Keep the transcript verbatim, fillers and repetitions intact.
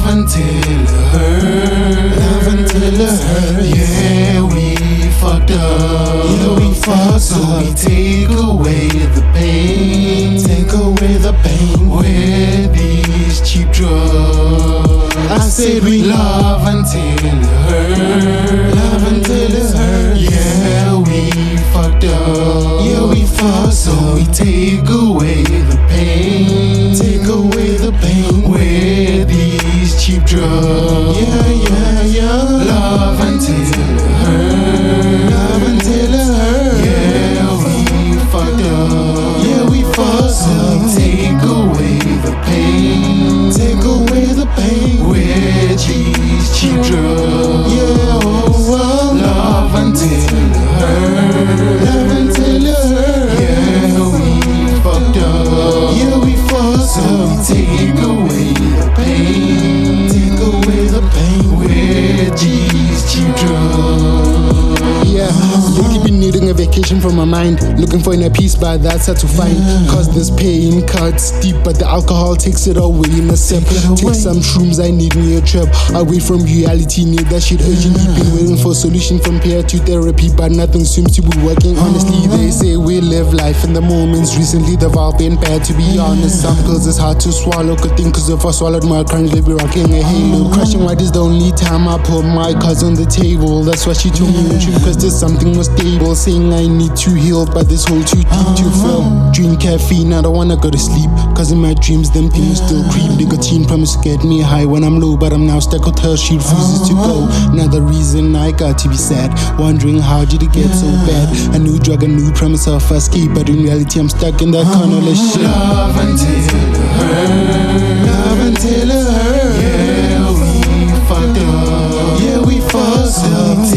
Love until it hurt. Love until it hurt. Yeah, we fucked up. Yeah, we fucked so up. we take away the pain. Take away the pain with these cheap drugs. I said we love until it hurt. Love until it hurt. Yeah, we fucked up. Yeah, we fucked so up. we take away the pain. Take away the pain with these cheap drugs. Yeah, yeah, yeah. Love until it hurt. Love until it hurt. Yeah, we fucked up. Yeah, we fucked so up. we take away the pain. Take away the pain with these cheap drugs. Yeah, oh, well. Love until it hurt. Love until it hurt. Yeah, we fucked up. Yeah, we fucked so up. we take away the pain. Take away the pain with these cheap drugs. Yeah, lately been needing a vacation from my mind. Looking for inner peace, but that's hard to find. Cause this pain cuts deep, but the alcohol takes it away in a sip. Take some shrooms, I need me a trip away from reality, need that shit urgently. Been waiting for a solution from peer to therapy, but nothing seems to be working. Honestly, they say we live life in the moments. Recently they've all been bad, to be honest. Some pills is hard to swallow. Good thing, cause if I swallowed more, currently be rocking a halo. Crashing white is the only time I put my cards on the table. That's why she told me the truth, cause there's something more stable. Saying I need to heal, but this whole too deep to feel. Drink caffeine, I don't wanna go to sleep, cause in my dreams them demons still creep. Nicotine promised to get me high when I'm low, but I'm now stuck with her, she refuses to go. Another reason I got to be sad, wondering how did it get so bad. A new drug, a new promise of escape, but in reality I'm stuck in that cornerless shit. Love until it hurt. Love until it hurt. Yeah, we fucked up. Yeah, we fucked up.